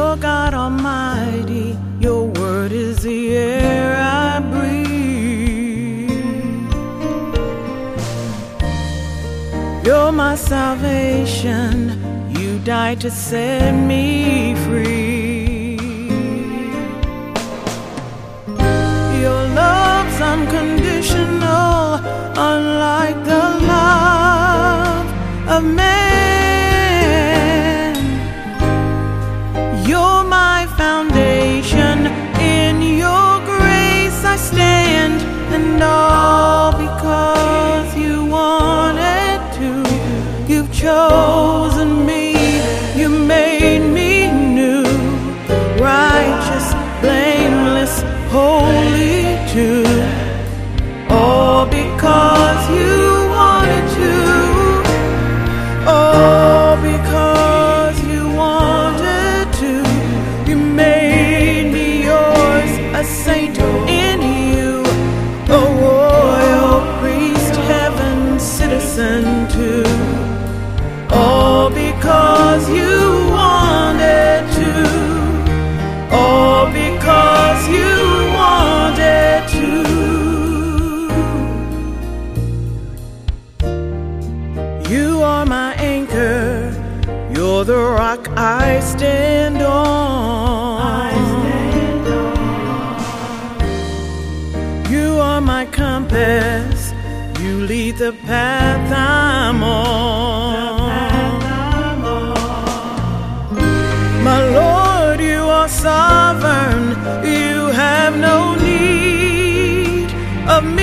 You're God Almighty, your word is the air I breathe. You're my salvation, you died to set me free. Your love's unconditional, unlike the love of man. You're my foundation, in your grace I stand, and all because you wanted to. You've chosen me, you made me new, righteous, blameless, holy too. All because you wanted to. All because you wanted to. You made me yours, a saint in you, a royal priest, heaven's citizen too. All because you wanted to. All because you wanted to. You are my anchor, you're the rock I stand on. You are my compass, you lead the path I'm on. My Lord, you are sovereign, you have no need of me.